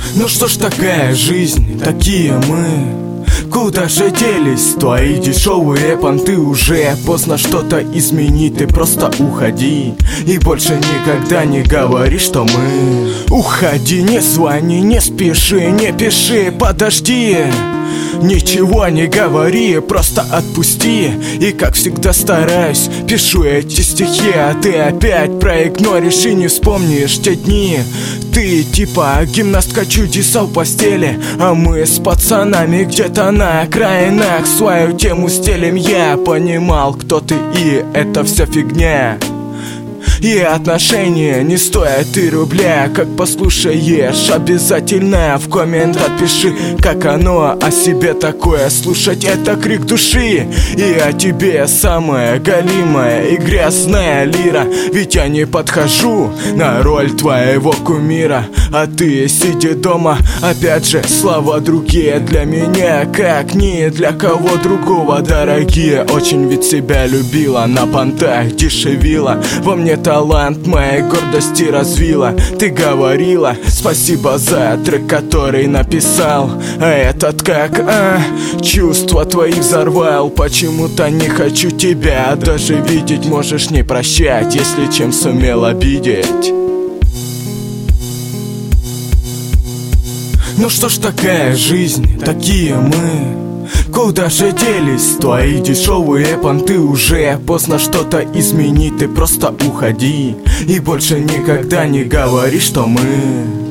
Ну что ж такая жизнь, такие мы. Куда же делись твои дешевые понты? Уже поздно что-то изменить, ты просто уходи. И больше никогда не говори, что мы. Уходи, не звони, не спеши, не пиши, подожди. Ничего не говори, просто отпусти. И как всегда стараюсь, пишу эти стихи, а ты опять проигноришь и не вспомнишь те дни. Ты типа гимнастка чудеса в постели, а мы с пацанами где-то на окраинах свою тему стелим. Я понимал, кто ты, и это вся фигня. И отношения не стоят и рубля. Как послушаешь, обязательно в коммент отпиши, как оно о себе такое слушать. Это крик души, и о тебе самая галимая и грязная лира. Ведь я не подхожу на роль твоего кумира, а ты сиди дома. Опять же, слова другие для меня, как ни для кого другого. Дорогие, очень ведь себя любила, на понтах дешевила. Во мне талант моей гордости развила. Ты говорила спасибо за трек, который написал, а этот как, чувства твои взорвал. Почему-то не хочу тебя даже видеть. Можешь не прощать, если чем сумел обидеть. Ну что ж такая жизнь, такие мы. Куда же делись твои дешевые понты? Уже поздно что-то изменить, ты просто уходи. И больше никогда не говори, что мы.